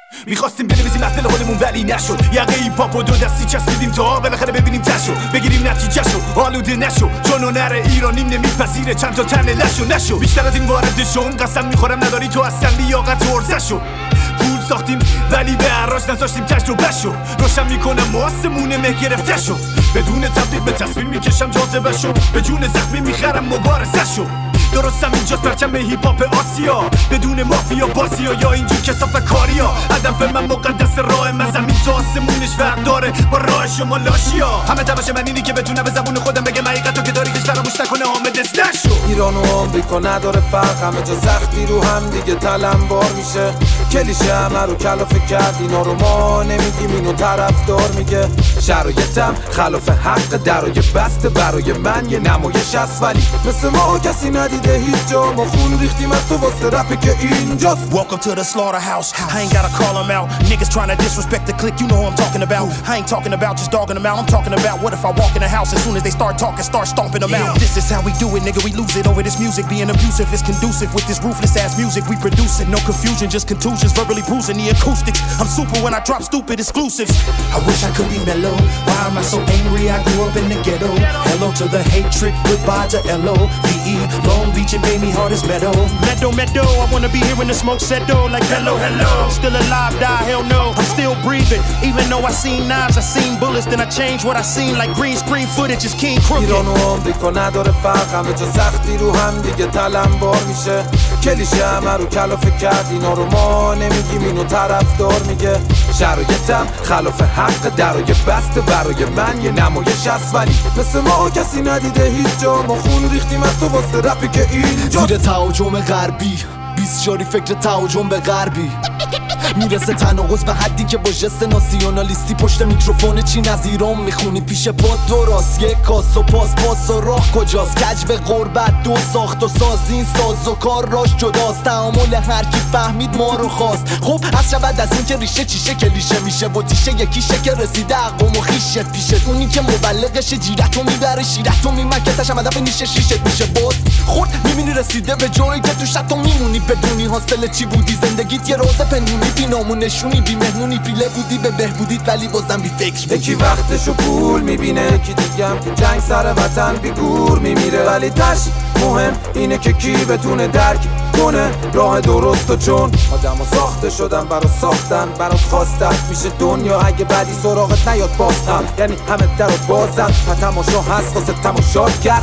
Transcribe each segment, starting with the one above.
میخواستیم بنویسیم از دل خودمون ولی نشد. یقه ای پاپ و دو دستی چسبیدیم تا بالاخره ببینیم تشو بگیریم نتیجهشو. آلوده نشو چون هنر ایرانی نمیپذیره چند تا تن لشو. نشو بیشتر از این وارد شون، قسم میخورم نداری تو اصلا لیاقت ورزشو. پول ساختیم ولی به عراش نذاشتیم تجربهشو. روشن میکنم آسمون مه گرفتهشو. بدون تبدیل به تصویر میکشم جاذبهشو. به جون زخمی میخرم مبارزشو. درستم اینجاست پرچم هیپ هاپ آسیا، بدون مافیا بازیا یا اینجور کسافت کاریا. هدف من مقدس راه من زمین تو آسمونش فرق داره با راه شما لاشیا. همه تلاش من اینی که بتونم به زبون خودم بگم حقیقتو که تاریخش فراموش نکنه حامد نشو. ایران و آمریکا نداره فرق، همه جا سختی رو هم دیگه تلمبار میشه. کلیشه همه رو کلافه کرد، اینا رو ما نمیگیم اینو طرفدار میگه. شرایطم خلاف حق درای بسته برای من یه نمایش است ولی مثل ما کسی ندیده هیچ جا. ما خون ریختیم از تو واسه رپی که اینجاست. Welcome to the slaughterhouse. I ain't gotta call them out. Niggas trying to disrespect the clique, you know who I'm talking about. I ain't talking about just dogging them out. I'm talking about what if I walk in the house as soon as they start talking, start stomping them out. This is how we do it, nigga. We lose it over this music being abusive. It's conducive with this ruthless ass music we produce it. No confusion, just contusions, verbally bruising the acoustics. I'm super when I drop stupid exclusives. I wish I could be mellow. Why am I so angry? I grew up in the ghetto. Hello to the hatred, goodbye to L-O-V-E. Long Beach and baby heart is meadow. Meadow, I wanna be hearing the smoke set though. Like hello, I'm still alive, die, hell no. I'm still breathing, even though I seen knives, I seen bullets. Then I changed what I seen like green screen footage is King Crooked. ایران و آمریکا نداره فرق، همه جا سختی رو هم دیگه تلمبار میشه. کلیشه همه رو کلافه کرد، اینا رو ما نمیگیم اینو طرفدار میگه. شرایطم خلاف حق درای بسته برای من یه نمایش است ولی مثل ما کسی ندیده هیچ جا. ما خون ریختیم از تو واسه رپی که اینجا. زیر تهاجم غربی 20 جاری فکر تهاجم به غربی میرسه تناقض به حدی که با جست ناسیونالیستی پشت میکروفون چین از ایران میخونی پیش پاد درست. یک کاس و پاس و راه کجاست؟ کج به غربت دو ساخت و ساز این ساز و کار راش جداست. تعامل هر کی فهمید ما رو خواست. خب از شود از این که ریشه چیشه کلیشه میشه و تیشه یکیشه که رسیده عقم و خیشت پیشت. اونی که مبلغش جیرتو میبره شیرتو میمکتش هم هدف نیشه شیشت میشه بود خود میبینی رسیده به جایی که توش تو میمونی بدونی حاصل چی بودی. زندگیت یه روز پنهونی بی نامونشونی بی مهمونی پیله بودی به بهبودیت ولی بازم بی فکر بودی. یکی وقتشو پول میبینه یکی دیگم تو جنگ سر وطن بی گور میمیره. ولی تش مهم اینه که کی بتونه درک کنه راه درستو. چون آدمو ساخته شدن برا ساختن برات خواستن میشه دنیا اگه بعدی سراغت نیاد باستن. یعنی همه درو بازن و تماشا هست واسه تماشاگر.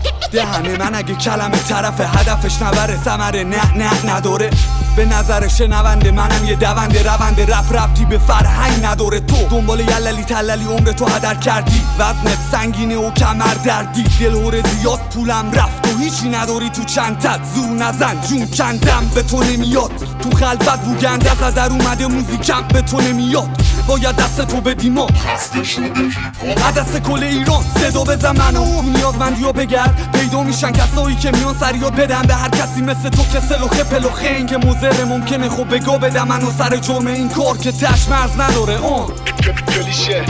دهن من اگه کلمه طرف هدفش نبره ثمره نه نداره. به نظر شنونده منم یه دونده روند رپتی به فرهنگ نداره. تو دنبال یللی تللی عمر تو هدر کردی. وزنت سنگینه و کمر دردی. دلهوره زیاد پولم رفت و هیچی نداری تو چندت. زور نزن جون کندم به تو نمیاد. تو خلوت بوگنده از در اومده موزیکم به تو نمیاد. باید دست تو بدی ما دست کل ایران صدا بزن منو. نیازمندیو بگرد پیدا میشن کسایی که میان سریع بدن به هر کسی مثل تو که سلوخه پلوخه. این که موزره ممکنه خب بگو بدم منو سر جرم این کار که تش مرز نداره. کلیشه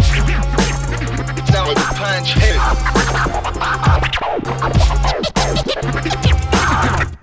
95